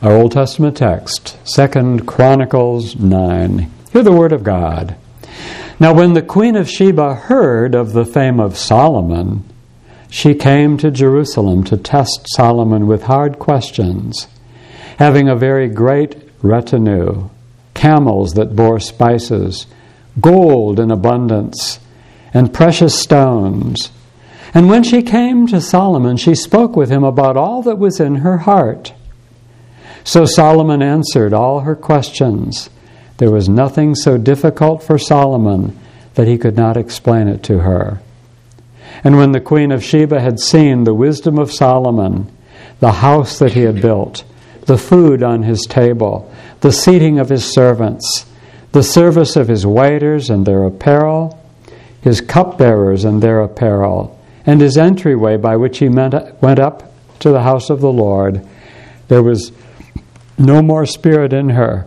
Our Old Testament text, 2 Chronicles 9. Hear the word of God. Now when the queen of Sheba heard of the fame of Solomon, she came to Jerusalem to test Solomon with hard questions, having a very great retinue, camels that bore spices, gold in abundance, and precious stones. And when she came to Solomon, she spoke with him about all that was in her heart. So Solomon answered all her questions. There was nothing so difficult for Solomon that he could not explain it to her. And when the queen of Sheba had seen the wisdom of Solomon, the house that he had built, the food on his table, the seating of his servants, the service of his waiters and their apparel, his cupbearers and their apparel, and his entryway by which he went up to the house of the Lord, there was no more spirit in her.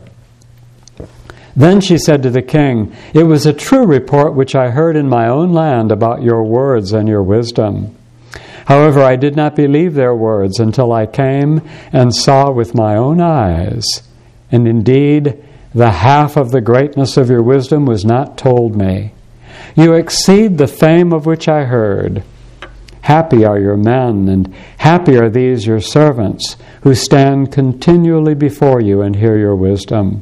Then she said to the king, "It was a true report which I heard in my own land about your words and your wisdom. However, I did not believe their words until I came and saw with my own eyes. And indeed, the half of the greatness of your wisdom was not told me. You exceed the fame of which I heard. Happy are your men, and happy are these your servants, who stand continually before you and hear your wisdom.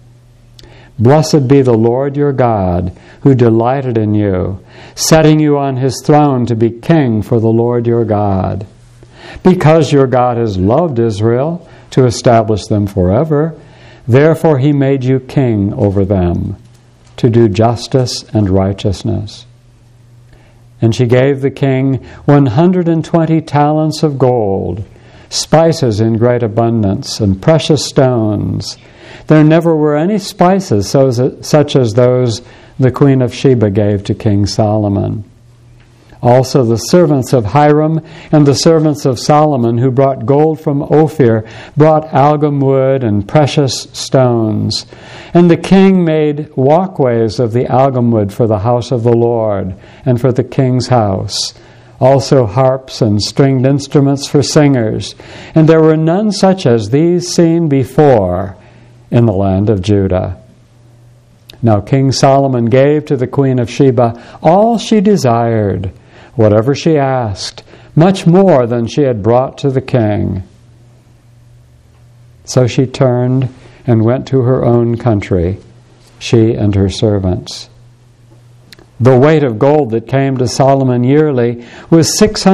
Blessed be the Lord your God, who delighted in you, setting you on his throne to be king for the Lord your God. Because your God has loved Israel to establish them forever, therefore he made you king over them, to do justice and righteousness." And she gave the king 120 talents of gold, spices in great abundance, and precious stones. There never were any spices such as those the queen of Sheba gave to King Solomon. Also the servants of Hiram and the servants of Solomon, who brought gold from Ophir, brought algum wood and precious stones. And the king made walkways of the algum wood for the house of the Lord and for the king's house. Also harps and stringed instruments for singers. And there were none such as these seen before in the land of Judah. Now King Solomon gave to the queen of Sheba all she desired, whatever she asked, much more than she had brought to the king. So she turned and went to her own country, she and her servants. The weight of gold that came to Solomon yearly was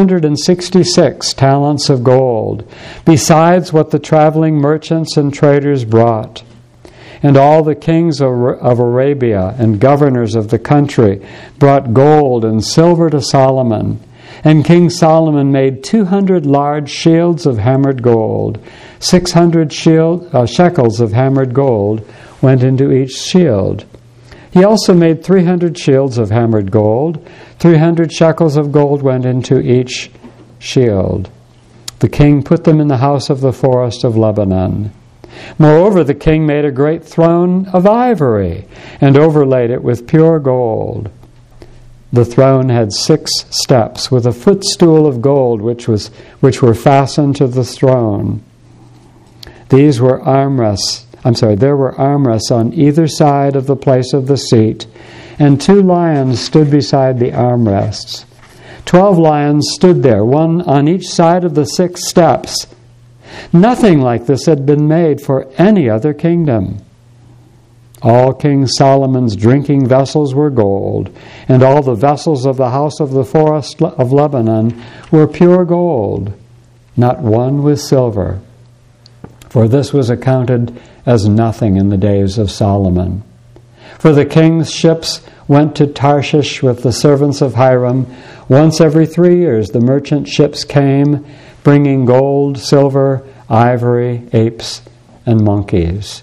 666 talents of gold, besides what the traveling merchants and traders brought. And all the kings of Arabia and governors of the country brought gold and silver to Solomon. And King Solomon made 200 large shields of hammered gold. 600 shekels of hammered gold went into each shield. He also made 300 shields of hammered gold. 300 shekels of gold went into each shield. The king put them in the house of the forest of Lebanon. Moreover, the king made a great throne of ivory and overlaid it with pure gold. The throne had 6 steps with a footstool of gold which were fastened to the throne. There were armrests on either side of the place of the seat, and 2 lions stood beside the armrests. 12 lions stood there, one on each side of the 6 steps. Nothing like this had been made for any other kingdom. All King Solomon's drinking vessels were gold, and all the vessels of the house of the forest of Lebanon were pure gold. Not one was silver, for this was accounted as nothing in the days of Solomon. For the king's ships went to Tarshish with the servants of Hiram. Once every 3 years the merchant ships came, bringing gold, silver, ivory, apes, and monkeys.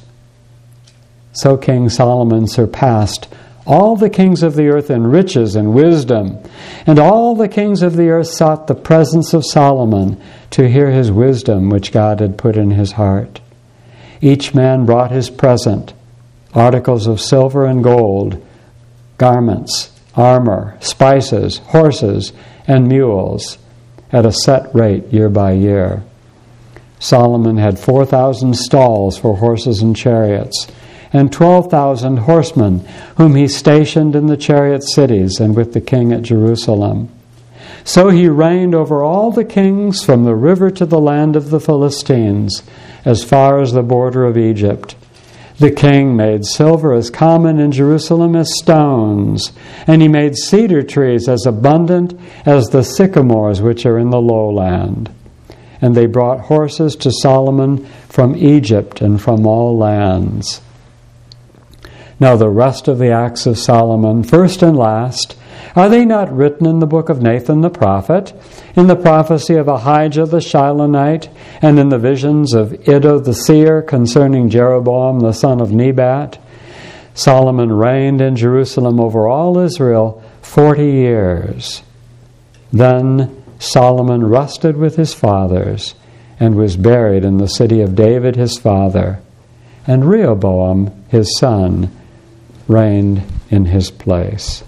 So King Solomon surpassed all the kings of the earth in riches and wisdom, and all the kings of the earth sought the presence of Solomon to hear his wisdom which God had put in his heart. Each man brought his present, articles of silver and gold, garments, armor, spices, horses, and mules, at a set rate year by year. Solomon had 4,000 stalls for horses and chariots, and 12,000 horsemen, whom he stationed in the chariot cities and with the king at Jerusalem. So he reigned over all the kings from the river to the land of the Philistines, as far as the border of Egypt. The king made silver as common in Jerusalem as stones, and he made cedar trees as abundant as the sycamores which are in the lowland. And they brought horses to Solomon from Egypt and from all lands. Now the rest of the acts of Solomon, first and last, are they not written in the book of Nathan the prophet, in the prophecy of Ahijah the Shilonite, and in the visions of Iddo the seer concerning Jeroboam the son of Nebat? Solomon reigned in Jerusalem over all Israel 40 years. Then Solomon rested with his fathers and was buried in the city of David his father, and Rehoboam his son reigned in his place.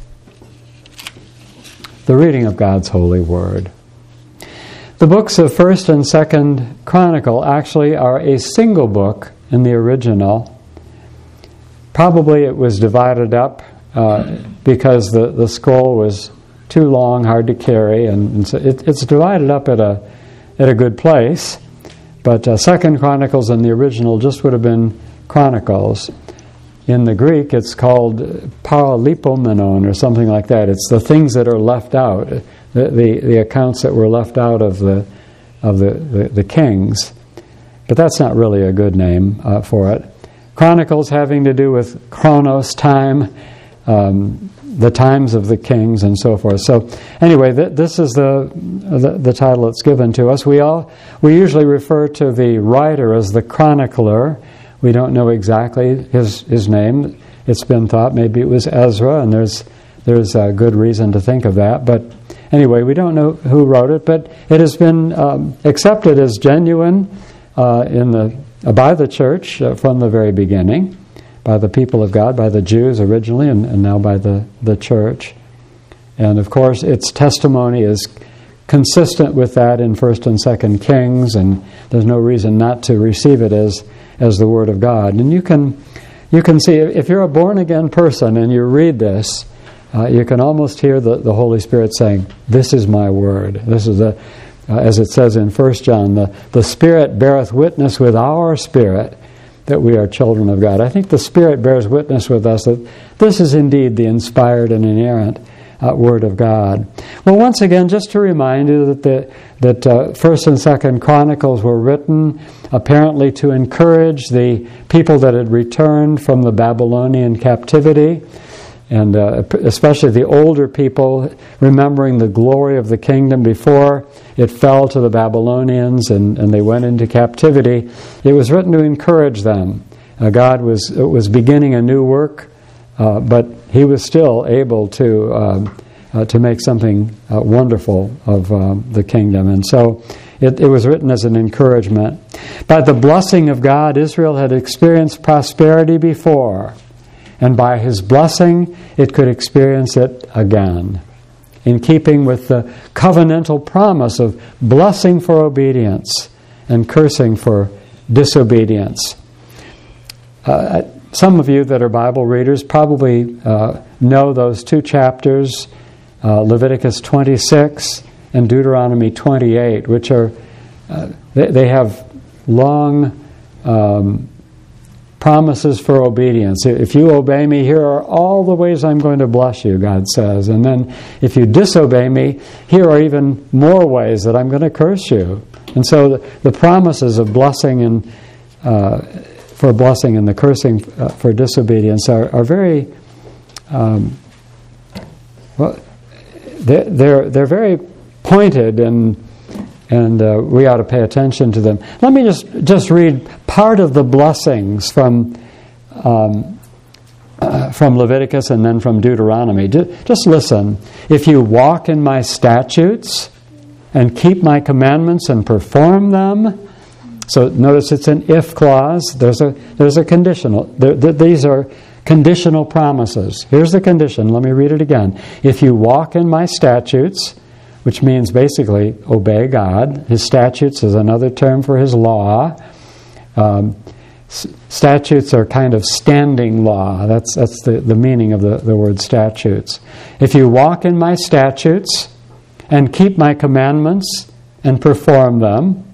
The reading of God's holy word. The books of 1st and 2nd Chronicle actually are a single book in the original. Probably it was divided up because the scroll was too long, hard to carry, and so it's divided up at a good place. But 2nd Chronicles in the original just would have been Chronicles. In the Greek, it's called paralipomenon or something like that. It's the things that are left out, the accounts that were left out of the kings. But that's not really a good name for it. Chronicles having to do with chronos, time, the times of the kings, and so forth. So anyway, this is the title that's given to us. We usually refer to the writer as the chronicler. We don't know exactly his name. It's been thought maybe it was Ezra, and there's a good reason to think of that. But anyway, we don't know who wrote it, but it has been accepted as genuine by the church from the very beginning, by the people of God, by the Jews originally, and now by the church. And of course, its testimony is consistent with that in 1st and 2nd Kings, and there's no reason not to receive it as the Word of God. And you can see, if you're a born-again person and you read this, you can almost hear the Holy Spirit saying, "This is my Word." This is as it says in 1 John, the Spirit beareth witness with our spirit that we are children of God. I think the Spirit bears witness with us that this is indeed the inspired and inerrant Word of God. Well, once again, just to remind you that 1st and 2nd Chronicles were written apparently to encourage the people that had returned from the Babylonian captivity, and especially the older people, remembering the glory of the kingdom before it fell to the Babylonians and they went into captivity. It was written to encourage them. God was beginning a new work, but He was still able to make something wonderful of the kingdom. And so it was written as an encouragement. By the blessing of God, Israel had experienced prosperity before, and by His blessing, it could experience it again, in keeping with the covenantal promise of blessing for obedience and cursing for disobedience. Some of you that are Bible readers probably know those two chapters, Leviticus 26 and Deuteronomy 28, which are they have long promises for obedience. If you obey me, here are all the ways I'm going to bless you, God says. And then if you disobey me, here are even more ways that I'm going to curse you. And so the promises of blessing and for blessing and the cursing for disobedience are very they're very pointed, and we ought to pay attention to them. Let me just read part of the blessings from Leviticus and then from Deuteronomy. Just listen. If you walk in my statutes and keep my commandments and perform them. So notice it's an if clause. There's a conditional. These are conditional promises. Here's the condition. Let me read it again. If you walk in my statutes, which means basically obey God. His statutes is another term for his law. Statutes are kind of standing law. That's the meaning of the word statutes. If you walk in my statutes and keep my commandments and perform them,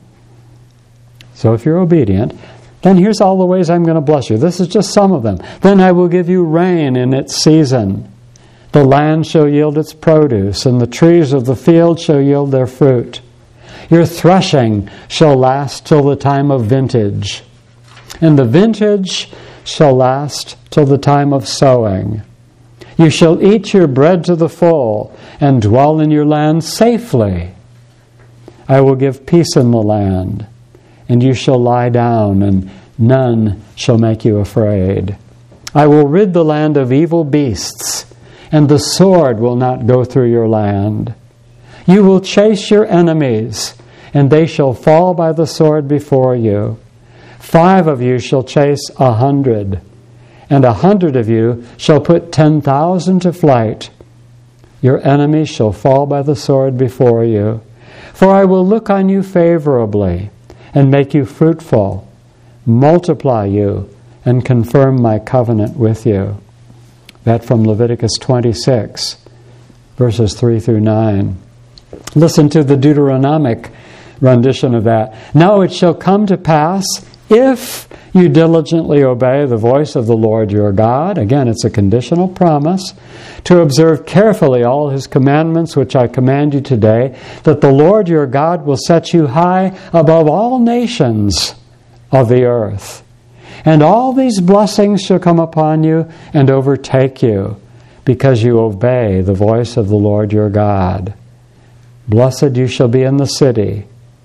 so if you're obedient, then here's all the ways I'm going to bless you. This is just some of them. Then I will give you rain in its season. The land shall yield its produce, and the trees of the field shall yield their fruit. Your threshing shall last till the time of vintage, and the vintage shall last till the time of sowing. You shall eat your bread to the full, and dwell in your land safely. I will give peace in the land, and you shall lie down, and none shall make you afraid. I will rid the land of evil beasts, and the sword will not go through your land. You will chase your enemies, and they shall fall by the sword before you. 5 of you shall chase 100, and 100 of you shall put 10,000 to flight. Your enemies shall fall by the sword before you. For I will look on you favorably, and make you fruitful, multiply you, and confirm my covenant with you. That from Leviticus 26, verses 3 through 9. Listen to the Deuteronomic rendition of that. Now it shall come to pass, if you diligently obey the voice of the Lord your God, again it's a conditional promise, to observe carefully all his commandments which I command you today, that the Lord your God will set you high above all nations of the earth. And all these blessings shall come upon you and overtake you, because you obey the voice of the Lord your God. Blessed you shall be in the city.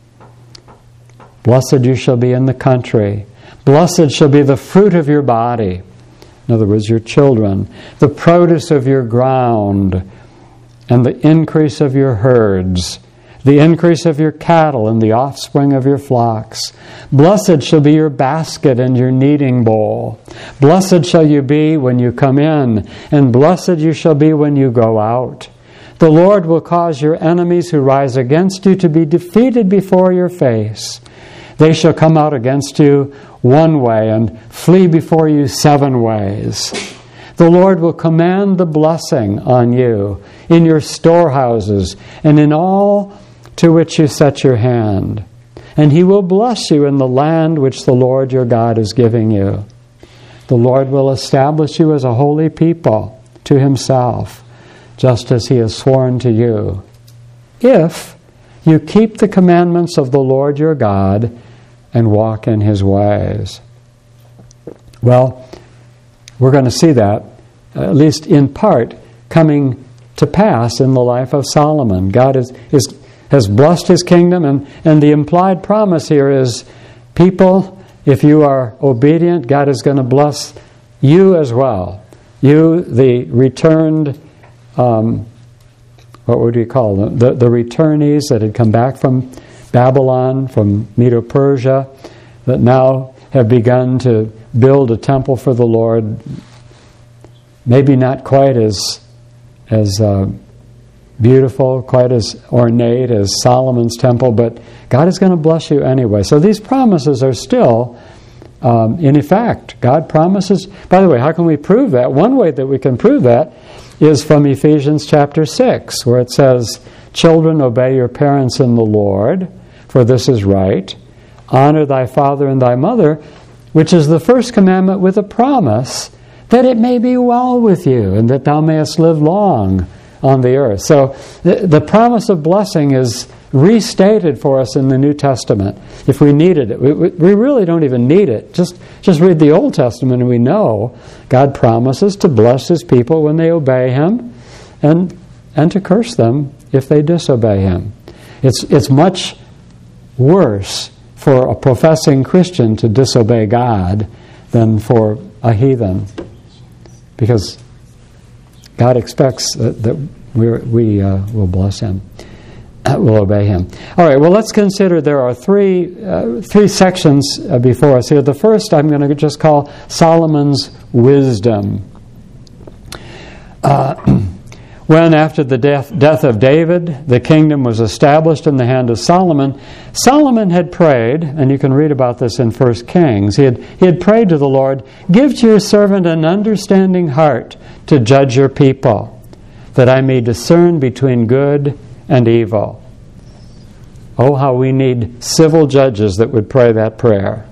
Blessed you shall be in the country. Blessed shall be the fruit of your body. In other words, your children. The produce of your ground, and the increase of your herds. The increase of your cattle, and the offspring of your flocks. Blessed shall be your basket and your kneading bowl. Blessed shall you be when you come in, and blessed you shall be when you go out. The Lord will cause your enemies who rise against you to be defeated before your face. They shall come out against you one way and flee before you 7 ways. The Lord will command the blessing on you in your storehouses and in all to which you set your hand. And he will bless you in the land which the Lord your God is giving you. The Lord will establish you as a holy people to himself, just as he has sworn to you, if you keep the commandments of the Lord your God and walk in his ways. Well, we're going to see that, at least in part, coming to pass in the life of Solomon. God has blessed his kingdom, and the implied promise here is, people, if you are obedient, God is going to bless you as well. You, the returned, what would you call them? The returnees that had come back from Babylon, from Medo-Persia, that now have begun to build a temple for the Lord. Maybe not quite as beautiful, quite as ornate as Solomon's temple, but God is going to bless you anyway. So these promises are still in effect. God promises. By the way, how can we prove that? One way that we can prove that is from Ephesians chapter 6, where it says, "Children, obey your parents in the Lord, for this is right. Honor thy father and thy mother," which is the first commandment with a promise that it may be well with you and that thou mayest live long on the earth. So the promise of blessing is restated for us in the New Testament. If we needed it, we really don't even need it. Just read the Old Testament and we know God promises to bless his people when they obey him, and to curse them if they disobey him. It's much worse for a professing Christian to disobey God than for a heathen, because God expects that we will bless him, will obey him. All right, well, let's consider there are three sections before us here. The first I'm going to just call Solomon's wisdom. when, after the death of David, the kingdom was established in the hand of Solomon, Solomon had prayed, and you can read about this in 1 Kings, he had prayed to the Lord, "Give to your servant an understanding heart to judge your people, that I may discern between good and evil." Oh, how we need civil judges that would pray that prayer.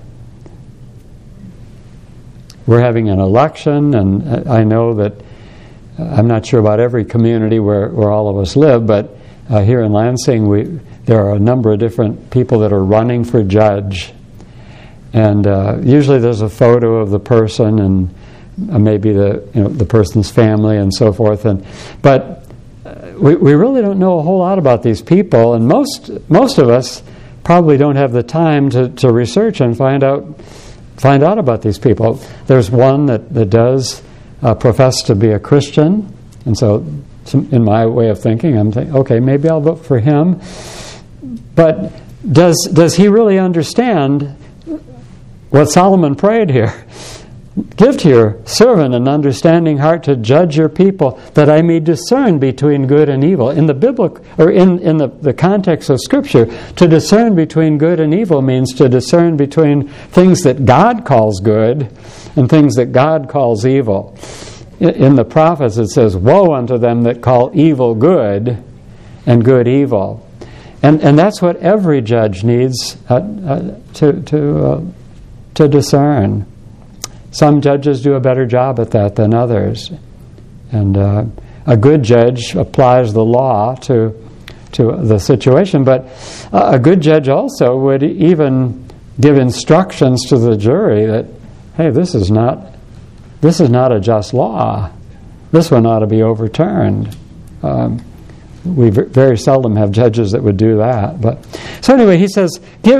We're having an election, and I know that I'm not sure about every community where all of us live, but here in Lansing, there are a number of different people that are running for judge. And usually there's a photo of the person and maybe the person's family and so forth. But we really don't know a whole lot about these people, and most of us probably don't have the time to research and find out about these people. There's one that does profess to be a Christian, and so in my way of thinking, I'm thinking, okay, maybe I'll vote for him. But does he really understand what Solomon prayed here? "Give to your servant an understanding heart to judge your people, that I may discern between good and evil." In the biblical, or in the context of Scripture, to discern between good and evil means to discern between things that God calls good and things that God calls evil. In the prophets it says, "Woe unto them that call evil good and good evil." And that's what every judge needs to discern. Some judges do a better job at that than others. And a good judge applies the law to the situation, but a good judge also would even give instructions to the jury that, hey, this is not a just law. This one ought to be overturned. We very seldom have judges that would do that. So anyway, he says,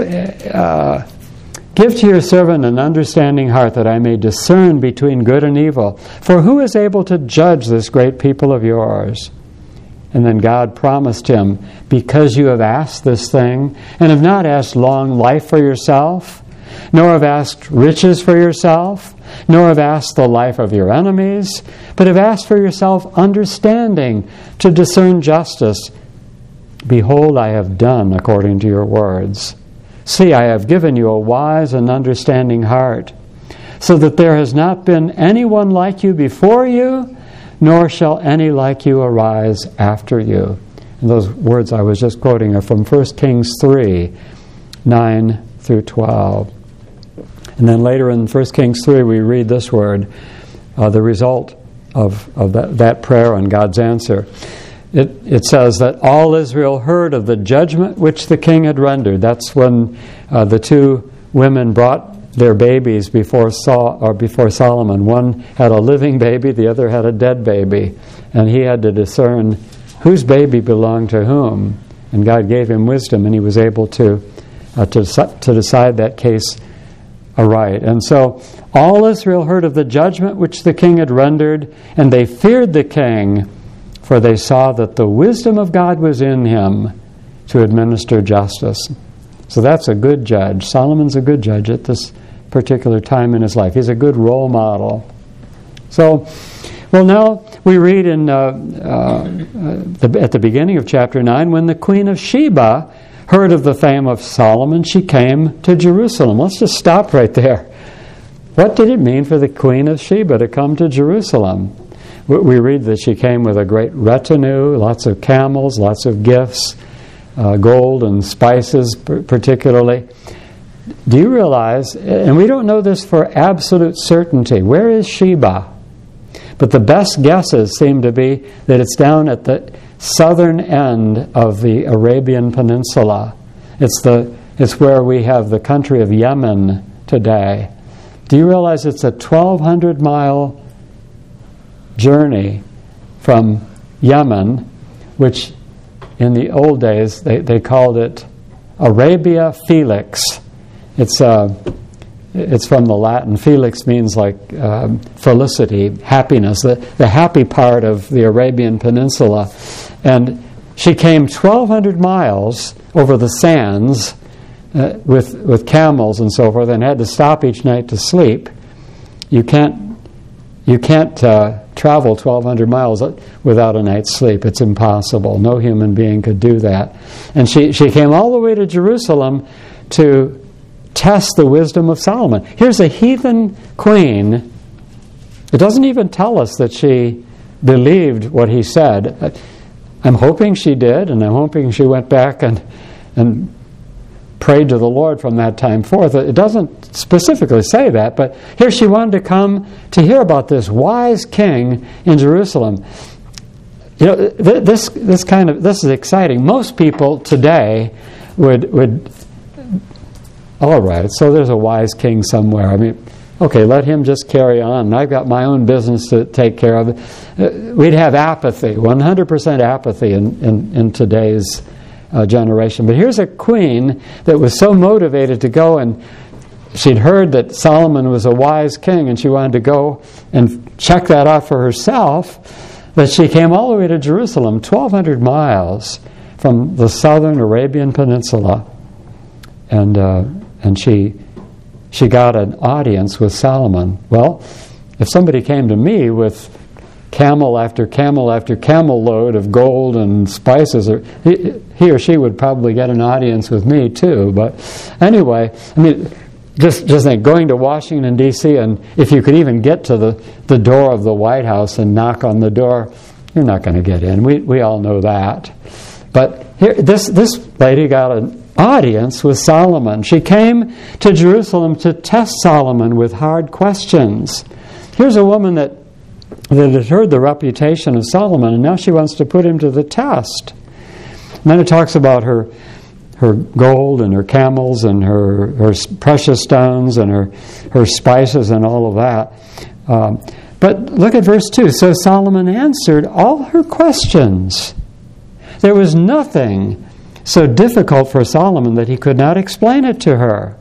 "Give to your servant an understanding heart, that I may discern between good and evil. For who is able to judge this great people of yours?" And then God promised him, "Because you have asked this thing, and have not asked long life for yourself, nor have asked riches for yourself, nor have asked the life of your enemies, but have asked for yourself understanding to discern justice, behold, I have done according to your words. See, I have given you a wise and understanding heart, so that there has not been anyone like you before you, nor shall any like you arise after you." And those words I was just quoting are from 1 Kings 3, 9 through 12. And then later in 1 Kings 3 we read this word, the result of that prayer and God's answer. It says that all Israel heard of the judgment which the king had rendered. That's when the two women brought their babies before Solomon. One had a living baby, the other had a dead baby, and he had to discern whose baby belonged to whom. And God gave him wisdom, and he was able to decide that case aright. And so all Israel heard of the judgment which the king had rendered, and they feared the king, for they saw that the wisdom of God was in him to administer justice. So that's a good judge. Solomon's a good judge at this particular time in his life. He's a good role model. So, well, now we read at the beginning of chapter 9, when the Queen of Sheba heard of the fame of Solomon, she came to Jerusalem. Let's just stop right there. What did it mean for the Queen of Sheba to come to Jerusalem? We read that she came with a great retinue, lots of camels, lots of gifts, gold and spices particularly. Do you realize, and we don't know this for absolute certainty, where is Sheba? But the best guesses seem to be that it's down at the southern end of the Arabian Peninsula. It's where we have the country of Yemen today. Do you realize it's a 1,200-mile journey from Yemen, which in the old days they called it Arabia Felix. It's from the Latin. Felix means like felicity, happiness, the happy part of the Arabian Peninsula. And she came 1,200 miles over the sands with camels and so forth, and had to stop each night to sleep. You can't you can't travel 1,200 miles without a night's sleep. It's impossible. No human being could do that. And she came all the way to Jerusalem to test the wisdom of Solomon. Here's a heathen queen. It doesn't even tell us that she believed what he said. I'm hoping she did, and I'm hoping she went back and prayed to the Lord from that time forth. It doesn't specifically say that, but here she wanted to come to hear about this wise king in Jerusalem. You know, this is exciting. Most people today would all right, so there's a wise king somewhere. I mean, okay, let him just carry on. I've got my own business to take care of. We'd have apathy, 100% apathy in today's generation. But here's a queen that was so motivated to go, and she'd heard that Solomon was a wise king, and she wanted to go and check that out for herself, that she came all the way to Jerusalem, 1,200 miles from the southern Arabian Peninsula, and she got an audience with Solomon. Well, if somebody came to me with camel after camel after camel load of gold and spices, he or she would probably get an audience with me too. But anyway, I mean, just think, going to Washington, D.C., and if you could even get to the door of the White House and knock on the door, you're not going to get in. We all know that. But here, this lady got an audience with Solomon. She came to Jerusalem to test Solomon with hard questions. Here's a woman that had heard the reputation of Solomon, and now she wants to put him to the test. And then it talks about her gold and her camels and her precious stones and her spices and all of that. But look at verse 2. So Solomon answered all her questions. There was nothing so difficult for Solomon that he could not explain it to her.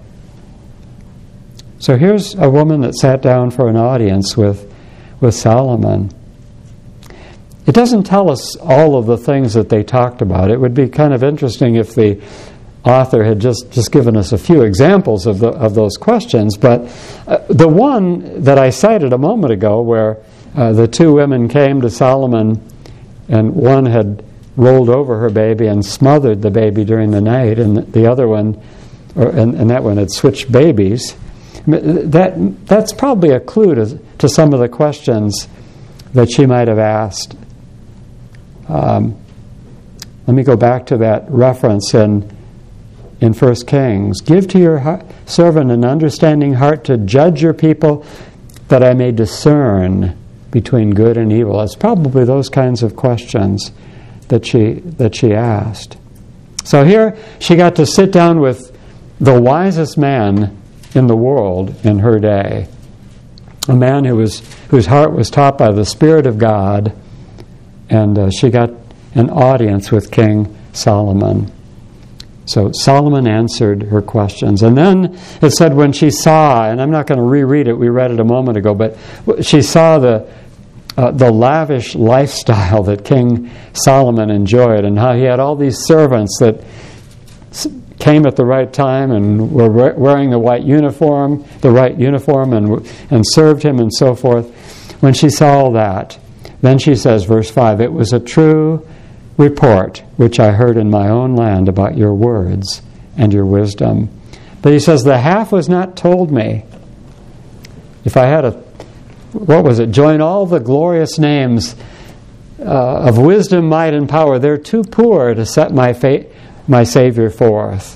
So here's a woman that sat down for an audience with Solomon. It doesn't tell us all of the things that they talked about. It would be kind of interesting if the author had just given us a few examples of those questions. But the one that I cited a moment ago, where the two women came to Solomon, and one had rolled over her baby and smothered the baby during the night, and the other one, and that one had switched babies. That's probably a clue to some of the questions that she might have asked. Let me go back to that reference in 1 Kings. Give to your servant an understanding heart to judge your people, that I may discern between good and evil. It's probably those kinds of questions that she asked. So here she got to sit down with the wisest man in the world in her day, a man whose heart was taught by the Spirit of God, and she got an audience with King Solomon. So Solomon answered her questions. And then it said when she saw, and I'm not going to reread it, we read it a moment ago, but she saw the lavish lifestyle that King Solomon enjoyed, and how he had all these servants that came at the right time and were wearing the right uniform and served him and so forth. When she saw all that, then she says, verse 5, it was a true report which I heard in my own land about your words and your wisdom. But he says, the half was not told me. If I had join all the glorious names of wisdom, might, and power, they're too poor to set my Savior forth.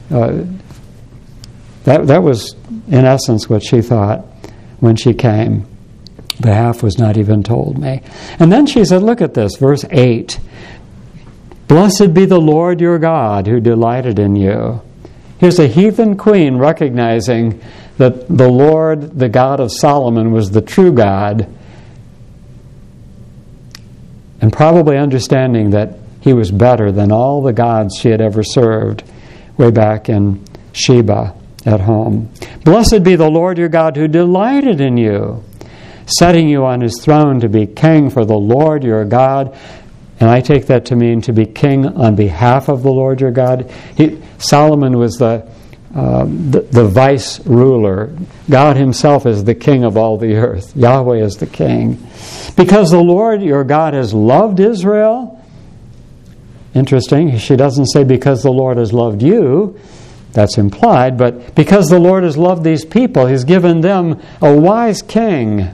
That was, in essence, what she thought when she came. The half was not even told me. And then she said, look at this, verse 8. Blessed be the Lord your God who delighted in you. Here's a heathen queen recognizing that the Lord, the God of Solomon, was the true God, and probably understanding that he was better than all the gods she had ever served way back in Sheba at home. Blessed be the Lord your God who delighted in you, setting you on his throne to be king for the Lord your God. And I take that to mean to be king on behalf of the Lord your God. Solomon was the the vice ruler. God himself is the king of all the earth. Yahweh is the king. Because the Lord your God has loved Israel. Interesting, she doesn't say because the Lord has loved you. That's implied, but because the Lord has loved these people, he's given them a wise king.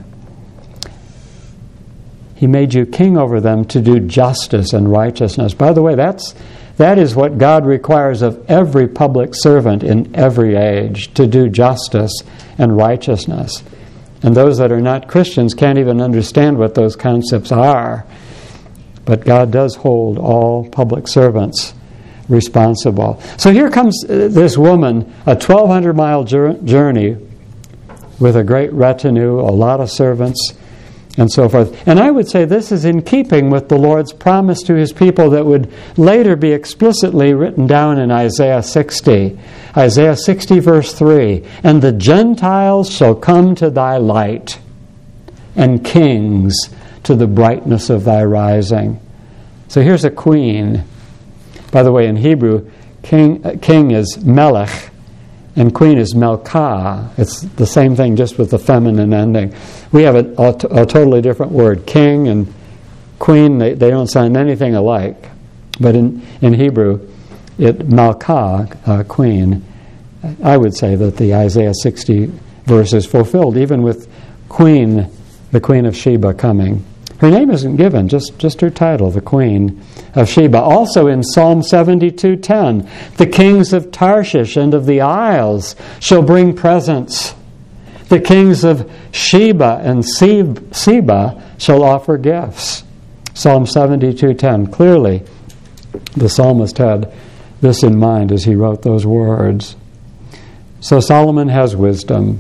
He made you king over them to do justice and righteousness. By the way, that is what God requires of every public servant in every age, to do justice and righteousness. And those that are not Christians can't even understand what those concepts are. But God does hold all public servants responsible. So here comes this woman, a 1,200-mile journey with a great retinue, a lot of servants, and so forth. And I would say this is in keeping with the Lord's promise to his people that would later be explicitly written down in Isaiah 60. Isaiah 60, verse 3, "And the Gentiles shall come to thy light, and kings to the brightness of thy rising." So here's a queen. By the way, in Hebrew, king is melech, and queen is melkah. It's the same thing, just with the feminine ending. We have a totally different word. King and queen, they don't sound anything alike. But in Hebrew, melkah, queen. I would say that the Isaiah 60 verse is fulfilled, even with queen, the Queen of Sheba coming. Her name isn't given, just her title, the Queen of Sheba. Also in Psalm 72:10, "The kings of Tarshish and of the isles shall bring presents. The kings of Sheba and Seba shall offer gifts." Psalm 72:10. Clearly, the psalmist had this in mind as he wrote those words. So Solomon has wisdom.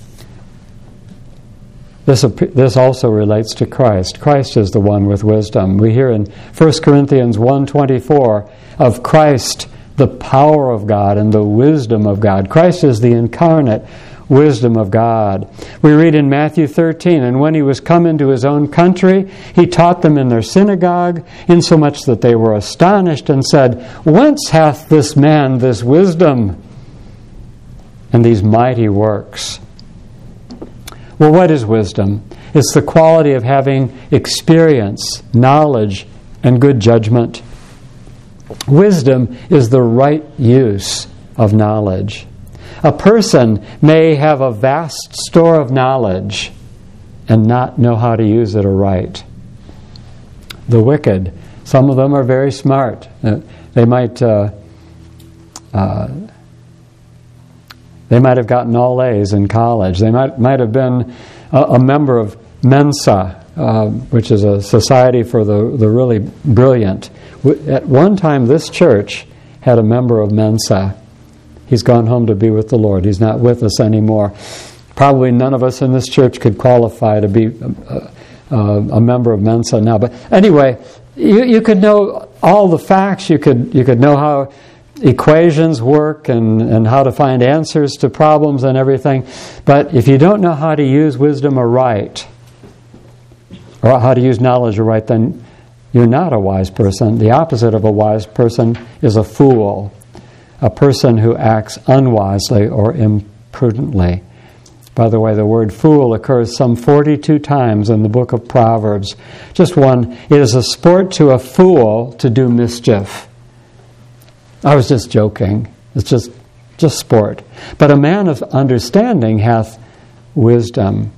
This also relates to Christ. Christ is the one with wisdom. We hear in 1 Corinthians 1:24 of Christ, the power of God and the wisdom of God. Christ is the incarnate wisdom of God. We read in Matthew 13, "And when he was come into his own country, he taught them in their synagogue, insomuch that they were astonished and said, Whence hath this man this wisdom and these mighty works?" Well, what is wisdom? It's the quality of having experience, knowledge, and good judgment. Wisdom is the right use of knowledge. A person may have a vast store of knowledge and not know how to use it aright. The wicked, some of them are very smart. They might have gotten all A's in college. They might have been a member of Mensa, which is a society for the really brilliant. At one time, this church had a member of Mensa. He's gone home to be with the Lord. He's not with us anymore. Probably none of us in this church could qualify to be a member of Mensa now. But anyway, you could know all the facts. You could know how equations work and how to find answers to problems and everything. But if you don't know how to use wisdom aright, or how to use knowledge aright, then you're not a wise person. The opposite of a wise person is a fool, a person who acts unwisely or imprudently. By the way, the word fool occurs some 42 times in the book of Proverbs. Just one. It is a sport to a fool to do mischief. I was just joking. It's just sport. But a man of understanding hath wisdom.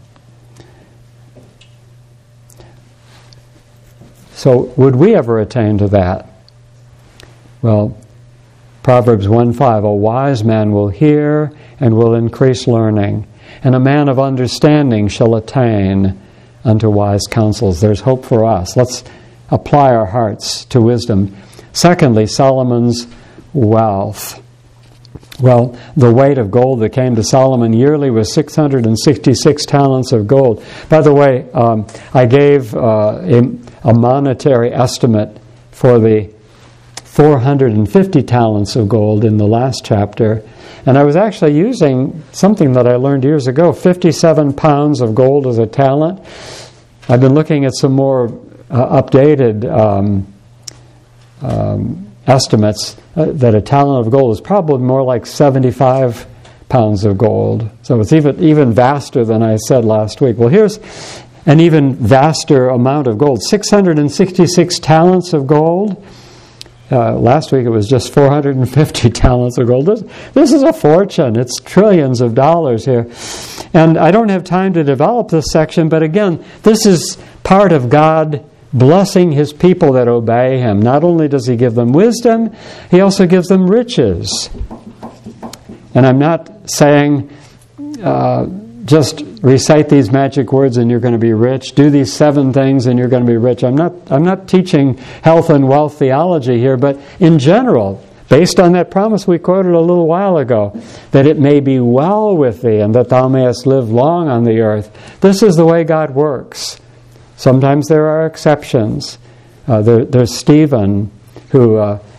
So would we ever attain to that? Well, Proverbs 1:5, "A wise man will hear and will increase learning, and a man of understanding shall attain unto wise counsels." There's hope for us. Let's apply our hearts to wisdom. Secondly, Solomon's wealth. Well, the weight of gold that came to Solomon yearly was 666 talents of gold. By the way, I gave a monetary estimate for the 450 talents of gold in the last chapter. And I was actually using something that I learned years ago, 57 pounds of gold as a talent. I've been looking at some more updated estimates that a talent of gold is probably more like 75 pounds of gold. So it's even vaster than I said last week. Well, here's an even vaster amount of gold. 666 talents of gold. Last week it was just 450 talents of gold. This is a fortune. It's trillions of dollars here. And I don't have time to develop this section, but again, this is part of God blessing His people that obey Him. Not only does He give them wisdom, He also gives them riches. And I'm not saying just recite these magic words and you're going to be rich. Do these 7 things and you're going to be rich. I'm not teaching health and wealth theology here, but in general, based on that promise we quoted a little while ago, that it may be well with thee and that thou mayest live long on the earth. This is the way God works. Sometimes there are exceptions. There's Stephen, who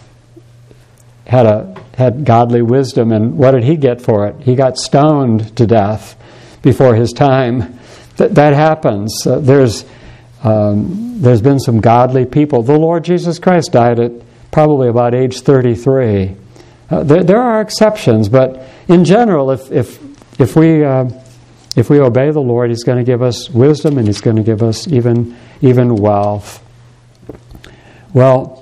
had godly wisdom, and what did he get for it? He got stoned to death before his time. That happens. There's been some godly people. The Lord Jesus Christ died at probably about age 33. There are exceptions, but in general, if we obey the Lord, He's going to give us wisdom, and He's going to give us even wealth. Well,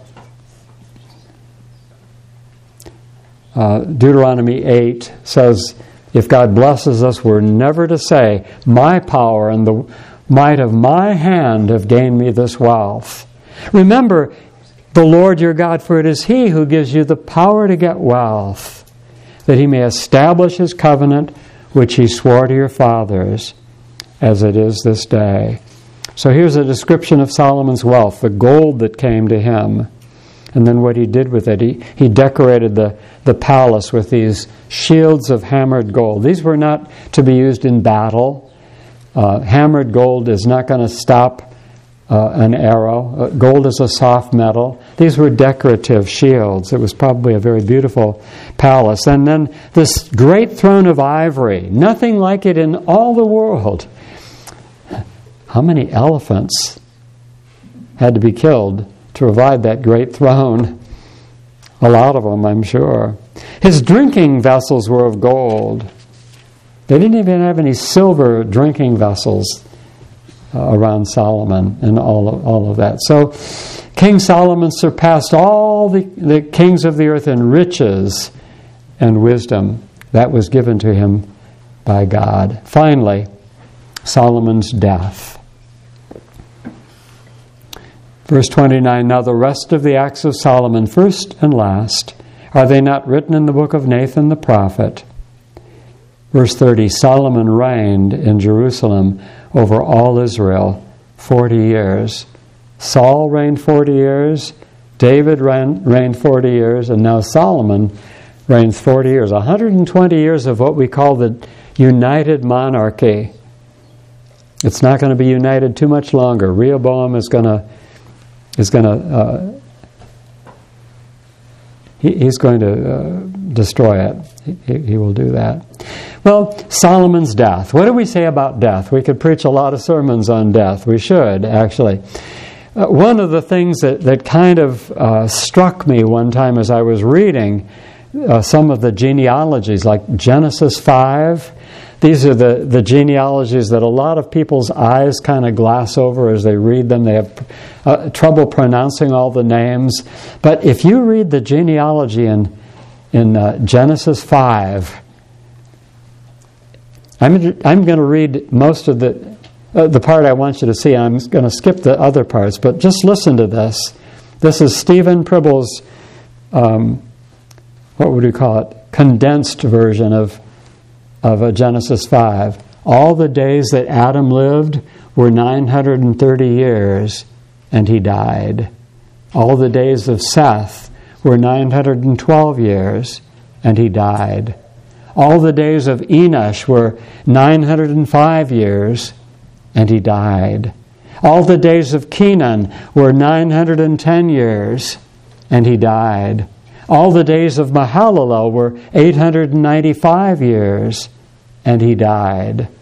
Deuteronomy 8 says, if God blesses us, we're never to say, my power and the might of my hand have gained me this wealth. Remember the Lord your God, for it is He who gives you the power to get wealth, that He may establish His covenant, which He swore to your fathers, as it is this day. So here's a description of Solomon's wealth, the gold that came to him, and then what he did with it. He decorated the palace with these shields of hammered gold. These were not to be used in battle. Hammered gold is not going to stop an arrow. Gold is a soft metal. These were decorative shields. It was probably a very beautiful palace. And then this great throne of ivory, nothing like it in all the world. How many elephants had to be killed to provide that great throne? A lot of them, I'm sure. His drinking vessels were of gold. They didn't even have any silver drinking vessels around Solomon and all of that. So King Solomon surpassed all the kings of the earth in riches and wisdom that was given to him by God. Finally, Solomon's death. Verse 29, now the rest of the acts of Solomon, first and last, are they not written in the book of Nathan the prophet? Verse 30, Solomon reigned in Jerusalem over all Israel 40 years. Saul reigned 40 years, David reigned 40 years, and now Solomon reigns 40 years. 120 years of what we call the united monarchy. It's not going to be united too much longer. Rehoboam is going to destroy it. He will do that. Well, Solomon's death. What do we say about death? We could preach a lot of sermons on death. We should, actually. One of the things that kind of struck me one time as I was reading some of the genealogies, like Genesis 5. These are the genealogies that a lot of people's eyes kind of glass over as they read them. They have trouble pronouncing all the names. But if you read the genealogy in Genesis 5, I'm going to read most of the part I want you to see. I'm going to skip the other parts, but just listen to this. This is Stephen Pribble's, what would we call it, condensed version of Genesis 5. All the days that Adam lived were 930 years, and he died. All the days of Seth were 912 years, and he died. All the days of Enosh were 905 years, and he died. All the days of Kenan were 910 years, and he died. All the days of Mahalalel were 895 years, and he died.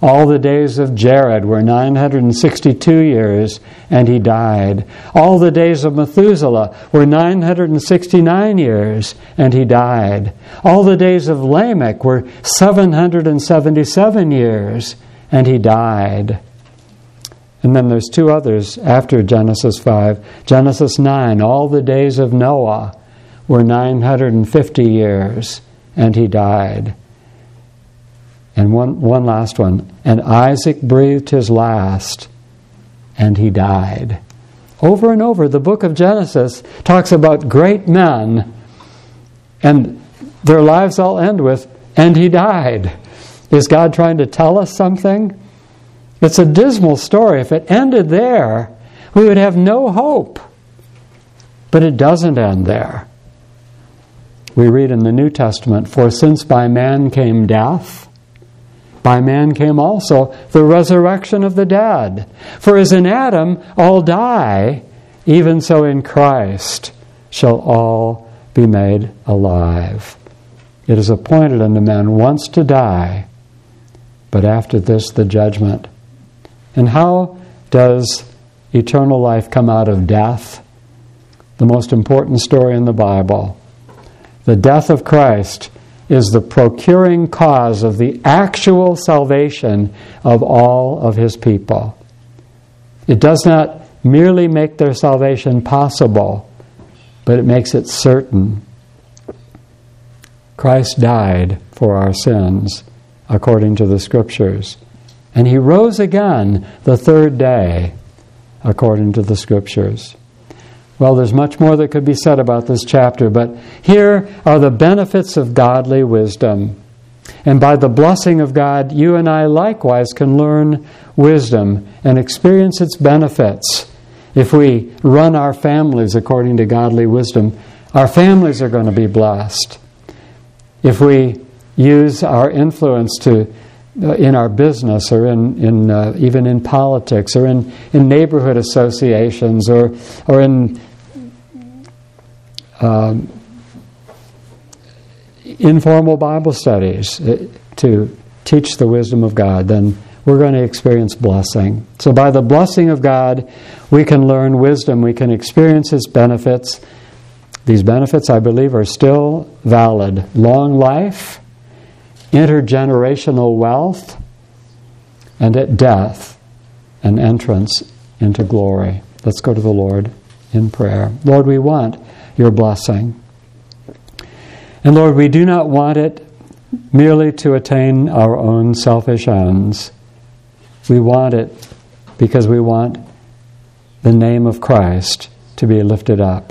All the days of Jared were 962 years, and he died. All the days of Methuselah were 969 years, and he died. All the days of Lamech were 777 years, and he died. And then there's two others after Genesis 5. Genesis 9, all the days of Noah were 950 years, and he died. And one last one. And Isaac breathed his last, and he died. Over and over, the book of Genesis talks about great men, and their lives all end with, and he died. Is God trying to tell us something? It's a dismal story. If it ended there, we would have no hope. But it doesn't end there. We read in the New Testament, for since by man came death, by man came also the resurrection of the dead. For as in Adam all die, even so in Christ shall all be made alive. It is appointed unto men once to die, but after this the judgment. And how does eternal life come out of death? The most important story in the Bible. The death of Christ is the procuring cause of the actual salvation of all of his people. It does not merely make their salvation possible, but it makes it certain. Christ died for our sins, according to the Scriptures. And he rose again the third day, according to the Scriptures. Well, there's much more that could be said about this chapter, but here are the benefits of godly wisdom. And by the blessing of God, you and I likewise can learn wisdom and experience its benefits. If we run our families according to godly wisdom, our families are going to be blessed. If we use our influence to in our business or even in politics or in neighborhood associations or in informal Bible studies to teach the wisdom of God, then we're going to experience blessing. So by the blessing of God, we can learn wisdom, we can experience its benefits. These benefits, I believe, are still valid. Long life, intergenerational wealth, and at death, an entrance into glory. Let's go to the Lord in prayer. Lord, we want your blessing. And Lord, we do not want it merely to attain our own selfish ends. We want it because we want the name of Christ to be lifted up.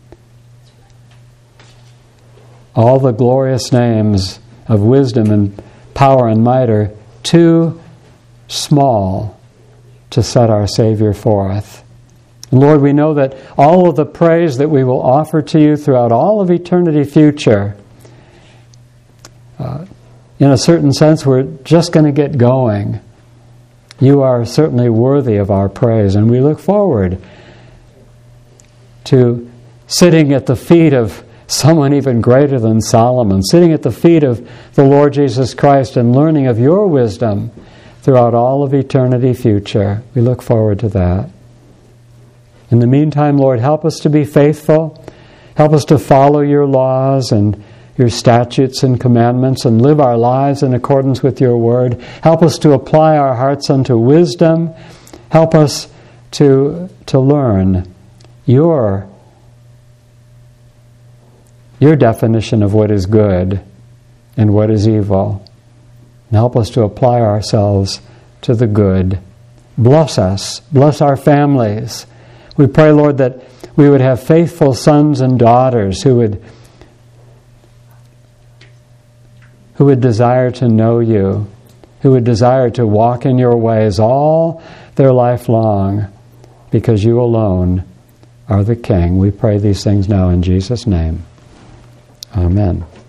All the glorious names of wisdom and power and might are too small to set our Savior forth. And Lord, we know that all of the praise that we will offer to you throughout all of eternity future, in a certain sense, we're just going to get going. You are certainly worthy of our praise, and we look forward to sitting at the feet of someone even greater than Solomon, sitting at the feet of the Lord Jesus Christ and learning of your wisdom throughout all of eternity future. We look forward to that. In the meantime, Lord, help us to be faithful. Help us to follow your laws and your statutes and commandments and live our lives in accordance with your word. Help us to apply our hearts unto wisdom. Help us to learn your definition of what is good and what is evil. And help us to apply ourselves to the good. Bless us. Bless our families. We pray, Lord, that we would have faithful sons and daughters who would desire to know you, who would desire to walk in your ways all their life long, because you alone are the King. We pray these things now in Jesus' name. Amen.